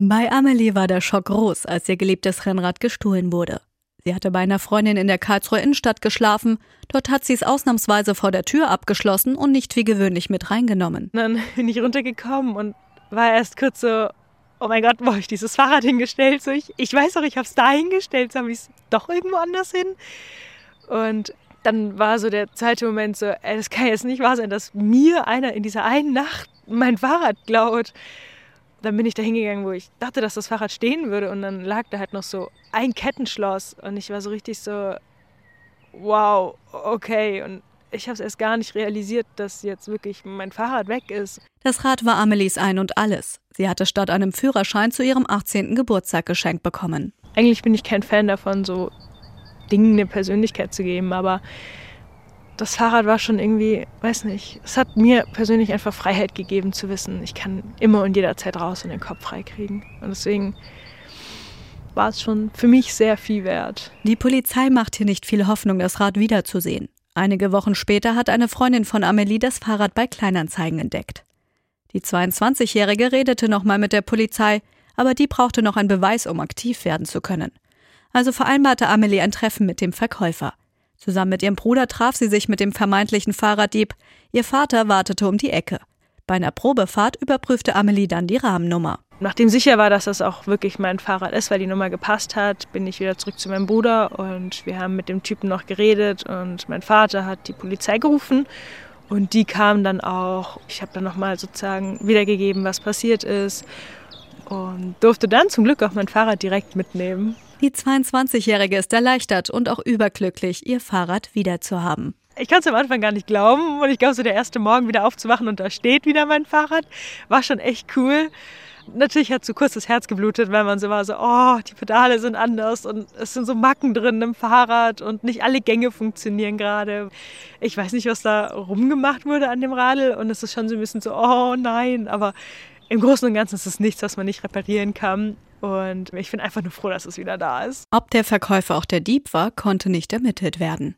Bei Amelie war der Schock groß, als ihr geliebtes Rennrad gestohlen wurde. Sie hatte bei einer Freundin in der Karlsruher Innenstadt geschlafen. Dort hat sie es ausnahmsweise vor der Tür abgeschlossen und nicht wie gewöhnlich mit reingenommen. Dann bin ich runtergekommen und war erst kurz so, oh mein Gott, wo habe ich dieses Fahrrad hingestellt? So, ich weiß auch, ich habe es da hingestellt, so habe ich es doch irgendwo anders hin. Und dann war so der zweite Moment so, das kann jetzt nicht wahr sein, dass mir einer in dieser einen Nacht mein Fahrrad klaut. Dann bin ich da hingegangen, wo ich dachte, dass das Fahrrad stehen würde, und dann lag da halt noch so ein Kettenschloss und ich war so richtig so, wow, okay, und ich habe es erst gar nicht realisiert, dass jetzt wirklich mein Fahrrad weg ist. Das Rad war Amelies Ein und Alles. Sie hatte statt einem Führerschein zu ihrem 18. Geburtstag geschenkt bekommen. Eigentlich bin ich kein Fan davon, so Dingen eine Persönlichkeit zu geben, aber das Fahrrad war schon irgendwie, weiß nicht, es hat mir persönlich einfach Freiheit gegeben zu wissen, ich kann immer und jederzeit raus und den Kopf frei kriegen. Und deswegen war es schon für mich sehr viel wert. Die Polizei macht hier nicht viel Hoffnung, das Rad wiederzusehen. Einige Wochen später hat eine Freundin von Amelie das Fahrrad bei Kleinanzeigen entdeckt. Die 22-Jährige redete nochmal mit der Polizei, aber die brauchte noch einen Beweis, um aktiv werden zu können. Also vereinbarte Amelie ein Treffen mit dem Verkäufer. Zusammen mit ihrem Bruder traf sie sich mit dem vermeintlichen Fahrraddieb. Ihr Vater wartete um die Ecke. Bei einer Probefahrt überprüfte Amelie dann die Rahmennummer. Nachdem sicher war, dass das auch wirklich mein Fahrrad ist, weil die Nummer gepasst hat, bin ich wieder zurück zu meinem Bruder und wir haben mit dem Typen noch geredet und mein Vater hat die Polizei gerufen und die kam dann auch. Ich habe dann nochmal sozusagen wiedergegeben, was passiert ist und durfte dann zum Glück auch mein Fahrrad direkt mitnehmen. Die 22-Jährige ist erleichtert und auch überglücklich, ihr Fahrrad wiederzuhaben. Ich kann es am Anfang gar nicht glauben und ich glaube, so der erste Morgen wieder aufzuwachen und da steht wieder mein Fahrrad, war schon echt cool. Natürlich hat so kurz das Herz geblutet, weil man so war, so, oh, die Pedale sind anders und es sind so Macken drin im Fahrrad und nicht alle Gänge funktionieren gerade. Ich weiß nicht, was da rumgemacht wurde an dem Radl und es ist schon so ein bisschen so, oh nein, aber im Großen und Ganzen ist es nichts, was man nicht reparieren kann. Und ich bin einfach nur froh, dass es wieder da ist. Ob der Verkäufer auch der Dieb war, konnte nicht ermittelt werden.